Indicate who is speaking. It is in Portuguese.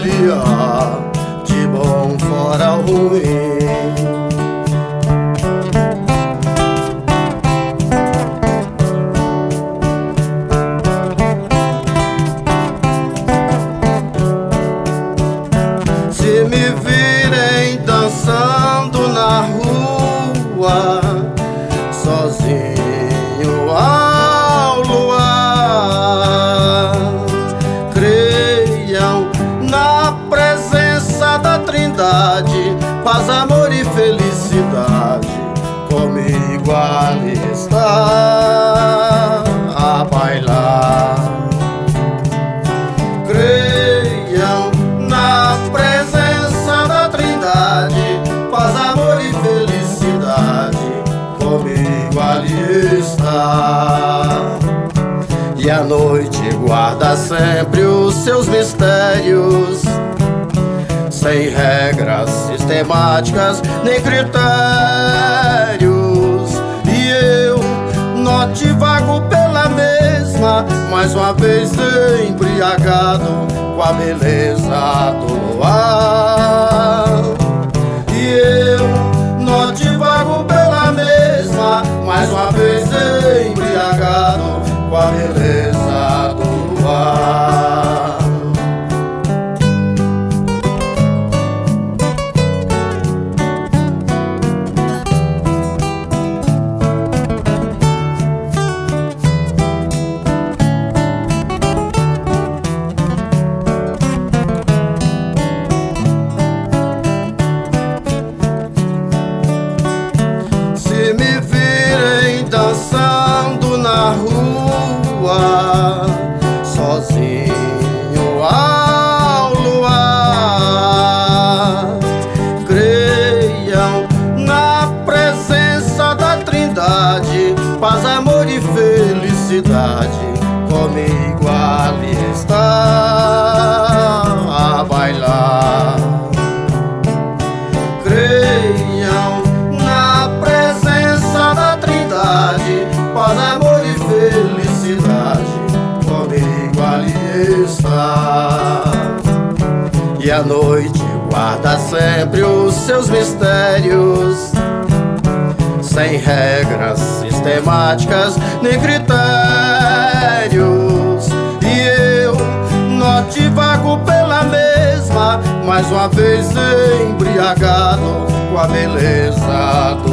Speaker 1: ele há de bom fora o ruim. Se me virem dançando na rua, sozinho ao luar, creiam na presença da Trindade, paz, amor e felicidade, comigo ali está a bailar. Creiam na presença da Trindade, paz, amor e felicidade, comigo ali está. E a noite guarda sempre os seus mistérios, sem regras sistemáticas nem critérios. E eu note vago pela mesma, mais uma vez embriagado com a beleza do luar. E eu note vago pela mesma, mais uma vez embriagado com a beleza do luar. Se me virem dançando na rua, sozinho ao luar, creiam na presença da Trindade, paz, amor e felicidade, comigo ali está a bailar. Creiam na presença da Trindade, paz, amor e felicidade, comigo ali está. E a noite guarda sempre os seus mistérios, sem regras sistemáticas nem critérios. E eu note vago pela mesma, mais uma vez embriagado com a beleza do